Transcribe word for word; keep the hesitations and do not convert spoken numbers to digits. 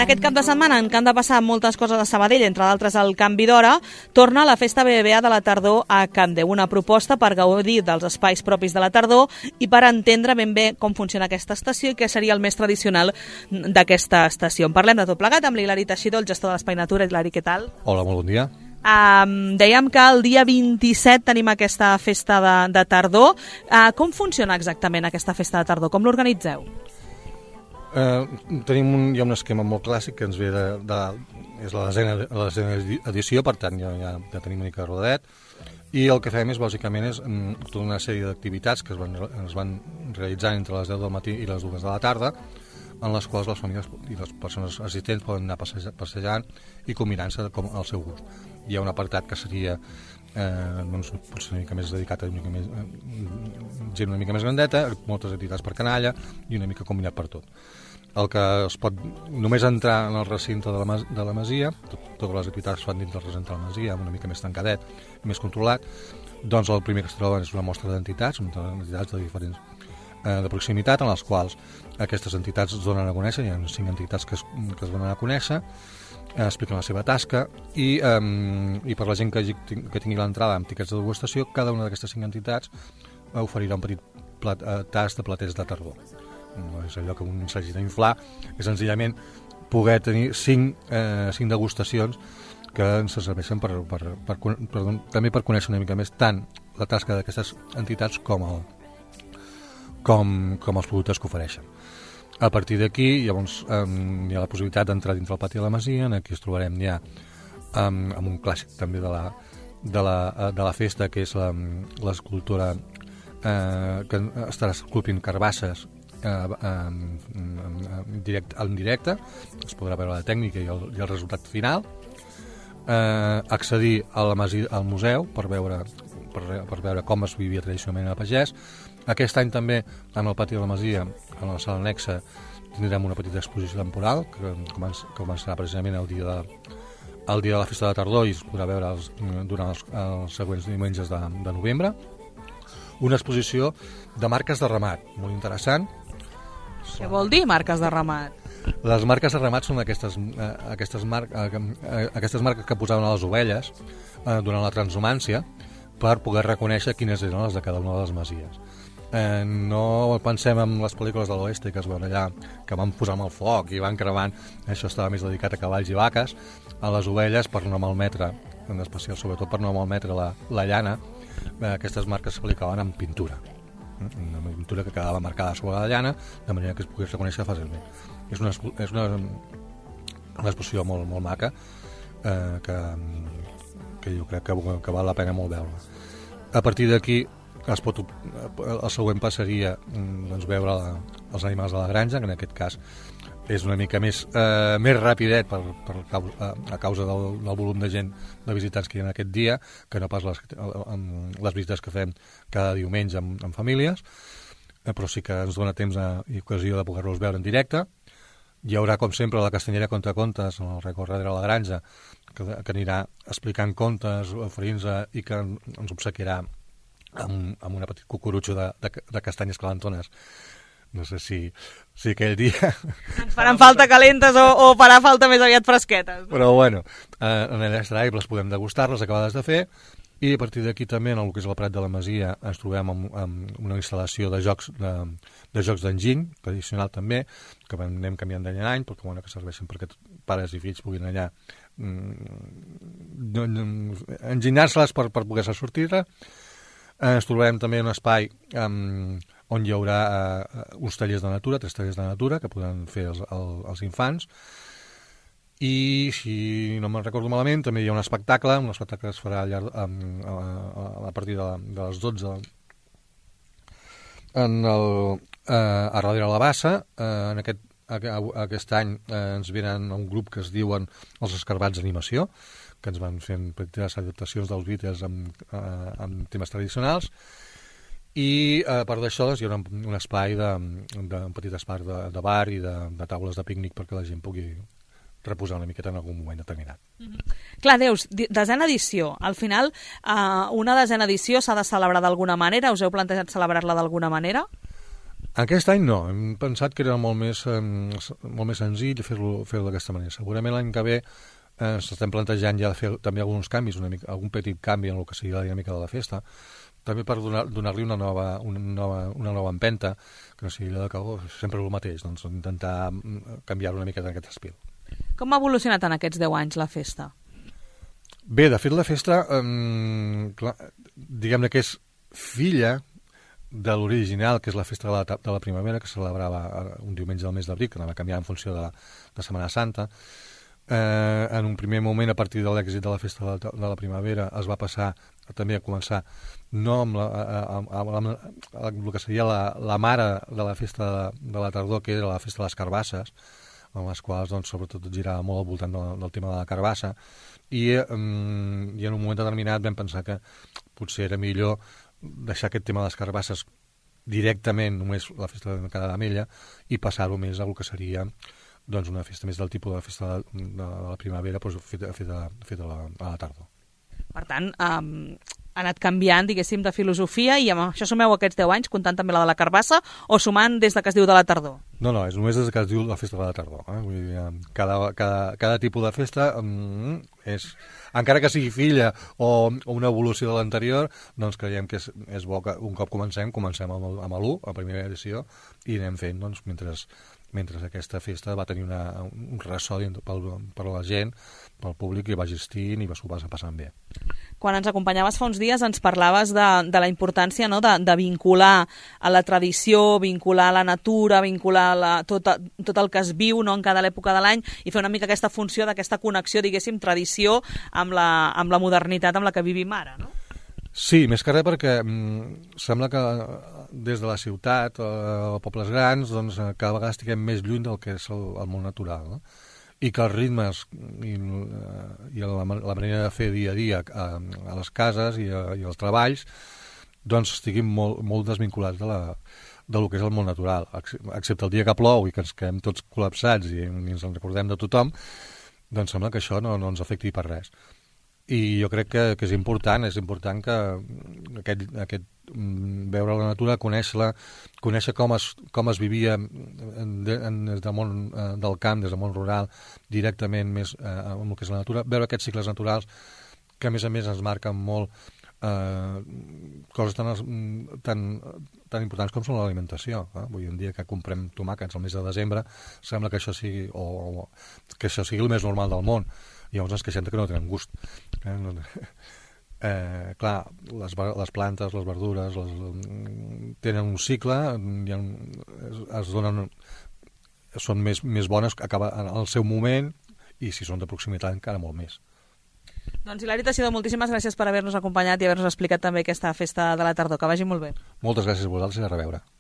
aquest cap de setmana, en què han de passar moltes coses a Sabadell, entre d'altres el canvi d'hora, torna la Festa B B V A de la tardor a Can Déu, una proposta per gaudir dels espais propis de la tardor i per entendre ben bé com funciona aquesta estació i què seria el més tradicional d'aquesta estació. En parlem de tot plegat amb l'Hilari Teixidor, el gestor de l'Espai Natura. Hilari, què tal? Hola, molt bon dia. Um, dèiem que el dia vint-i-set tenim aquesta festa de, de tardor. Uh, com funciona exactament aquesta festa de tardor? Com l'organitzeu? Uh, tenim un, hi ha un esquema molt clàssic que ens ve de, de és la desena, la desena edició, per tant ja, ja, ja tenim una mica rodet, i el que fem és bàsicament és um, tota una sèrie d'activitats que es van, es van realitzant entre les deu del matí i les dues de la tarda, en les quals les famílies i les persones assistents poden anar passejant i combinant-se com al seu gust. Hi ha un apartat que seria eh, doncs, potser una mica més dedicat a una mica més, eh, gent una mica més grandeta, moltes activitats per canalla i una mica combinat per tot. El que es pot només entrar en el recinte de la, mas, de la masia, tot, totes les activitats es fan dins del recinte de la masia, una mica més tancadet, més controlat, doncs el primer que es troba és una mostra d'entitats, entitats de diferents eh, de proximitat, en les quals aquestes entitats es donen a conèixer, hi ha cinc entitats que es, que es donen a conèixer, eh, expliquen la seva tasca i, eh, i per la gent que, que tingui l'entrada amb tiquets de degustació, cada una d'aquestes cinc entitats oferirà un petit plat, eh, tast de platets de tardor. No és allò que un s'hagi d'inflar, és senzillament poder tenir cinc, eh, cinc degustacions que ens serveixen per, per, per, per, per, també per conèixer una mica més tant la tasca d'aquestes entitats com, el, com, com els productes que ofereixen. A partir d'aquí, llavors, eh, hi ha la possibilitat d'entrar dintre el pati de la masia, aquí es trobarem ja amb, amb un clàssic també de la, de la, de la festa, que és l'escultura eh, que estarà esculpint carbasses eh, en, en, direct, en directe, es podrà veure la tècnica i el, i el resultat final, eh, accedir a la masia, al museu per veure, per, per veure com es vivia tradicionalment a Pagès. Aquest any també, en el pati de la masia, en la sala anexa, tindrem una petita exposició temporal que començarà precisament el dia de, el dia de la festa de tardor i es podrà veure els, durant els, els següents diumenges de, de novembre. Una exposició de marques de ramat, molt interessant. Què vol dir marques de ramat? Les marques de ramat són aquestes, eh, aquestes, mar, eh, aquestes marques que posaven a les ovelles eh, durant la transhumància per poder reconèixer quines eren les de cada una de les masies. Eh, no pensem en les pel·lícules de l'oeste que es veuen allà, que van posar amb el foc i van cremant, això estava més dedicat a cavalls i vaques. A les ovelles, per no malmetre, en especial sobretot per no malmetre la, la llana, eh, aquestes marques s'aplicaven en pintura, una pintura que quedava marcada sobre la llana de manera que es pogués reconèixer fàcilment. És una, és una, una exposició molt, molt maca eh, que, que jo crec que, que val la pena molt veure. A partir d'aquí es pot, el següent pas seria doncs, veure la, els animals de la granja, que en aquest cas és una mica més, eh, més rapidet per, per causa, a causa del, del volum de gent, de visitants que hi ha aquest dia, que no pas les, les visites que fem cada diumenge amb, amb famílies, eh, però sí que ens dona temps a, i ocasió de poder-los veure en directe. Hi haurà, com sempre, la castanyera conta contes, en el recorregut de la granja, que, que anirà explicant contes, oferint-nos i que ens obsequiarà amb, amb una petit cucurutxo de, de, de castanyes calentones. No sé si, si aquell dia... Ens faran falta calentes o, o farà falta més aviat fresquetes. No? Però bueno, eh, en l'Extra Aire les podem degustar, les acabades de fer, i a partir d'aquí també, en el que és el Prat de la Masia, ens trobem amb, amb una instal·lació de jocs de, de jocs d'enginy, tradicional també, que anem canviant d'any en any, perquè bueno, que serveixen perquè pares i fills puguin allà mm, enginyar-se-les per, per poder-se sortir-ne. Ens trobarem també un espai um, on hi haurà uh, uns tallers de natura, tres tallers de natura que podran fer els, el, els infants, i si no me'n recordo malament també hi ha un espectacle, un espectacle que es farà allà, um, a, a, a partir de, de les dotze en el, uh, a darrere de la Bassa. Uh, en aquest, a, aquest any uh, ens venen un grup que es diuen els Escarbats d'Animació, que ens van fent petites adaptacions dels Beatles amb, eh, amb temes tradicionals, i a part d'això doncs, hi haurà un, un espai de, de, un petit espai de, de bar i de, de taules de pícnic perquè la gent pugui reposar una miqueta en algun moment determinat. Mm-hmm. Clar, Deus, desena edició. Al final, eh, una desena edició s'ha de celebrar d'alguna manera? Us heu plantejat celebrar-la d'alguna manera? Aquest any no, hem pensat que era molt més, eh, molt més senzill fer-lo fer d'aquesta manera. Segurament l'any que ve eh, s'estem plantejant ja fer també alguns canvis, una mica, algun petit canvi en el que sigui la dinàmica de la festa, també per donar-li donar una, nova, una, nova, una nova empenta, que no sigui allò que oh, sempre el mateix, doncs intentar canviar-ho una mica en aquest estil. Com ha evolucionat en aquests deu anys la festa? Bé, de fet la festa, eh, clar, diguem-ne que és filla de l'original, que és la festa de la, de la primavera, que se celebrava un diumenge del mes d'abril, que anava canviant en funció de la de Setmana Santa. Eh, en un primer moment, a partir de l'èxit de la festa de la, de la primavera, es va passar a, també a començar no amb, la, amb, amb, amb, amb el que seria la, la mare de la festa de, de la tardor, que era la festa de les carbasses, en les quals doncs, sobretot girava molt al voltant del, del tema de la carbassa, i, eh, i en un moment determinat vam pensar que potser era millor deixar aquest tema de les carbasses directament només la festa de cada d'Amella i passar-ho més a el que seria doncs, una festa més del tipus de la festa de, de, de la primavera però feta, feta, feta a, la, a la tardor. Per tant, um, ha anat canviant, diguéssim, de filosofia i amb això sumeu aquests deu anys, comptant també la de la carbassa o sumant des de que es diu de la tardor? No, no, és només des que es diu la festa de la tardor. Eh? Vull dir, cada, cada, cada tipus de festa um, és... Encara que sigui filla o, o una evolució de l'anterior, doncs creiem que és, és bo que un cop comencem, comencem amb, amb l'u, a la primera edició, i anem fent, doncs, mentre, mentre aquesta festa va tenir una, un ressò per, per la gent, pel públic, i va existint i va s'ho va passant bé. Quan ens acompanyaves fa uns dies ens parlaves de, de la importància, no?, de, de vincular a la tradició, vincular a la natura, vincular la, tot, tot el que es viu, no?, en cada època de l'any i fer una mica aquesta funció d'aquesta connexió, diguéssim, tradició amb la, amb la modernitat amb la que vivim ara, no? Sí, més que res perquè mm, sembla que des de la ciutat, eh, pobles grans, doncs cada vegada estiguem més lluny del que és el, el món natural, no? I que els ritmes i, i la, la manera de fer dia a dia a, a les cases i, a, i als treballs doncs estiguin molt, molt desvinculats de, la, de lo que és el món natural, excepte el dia que plou i que ens quedem tots col·lapsats i, i ens en recordem de tothom, doncs sembla que això no, no ens afecti per res. I jo crec que, que és important, és important que aquest, aquest veure la natura, conèixer-la, conèixer com es, com es vivia de, en, des del món eh, del camp, des del món rural, directament més eh, amb el que és la natura, veure aquests cicles naturals que a més a més ens marquen molt eh, coses tan, tan, tan importants com són l'alimentació. Eh? Avui en dia que comprem tomàquets al mes de desembre, sembla que això sigui, o, o, que això sigui el més normal del món. I llavors ens queixem que no tenen gust. Eh? Eh, clar, les, les plantes, les verdures les, tenen un cicle, hi ha, es, es donen, són més, més bones, acaba en el seu moment, i si són de proximitat encara molt més. Doncs Hilari Teixidor, moltíssimes gràcies per haver-nos acompanyat i haver-nos explicat també aquesta festa de la tardor. Que vagi molt bé. Moltes gràcies a vosaltres i a reveure.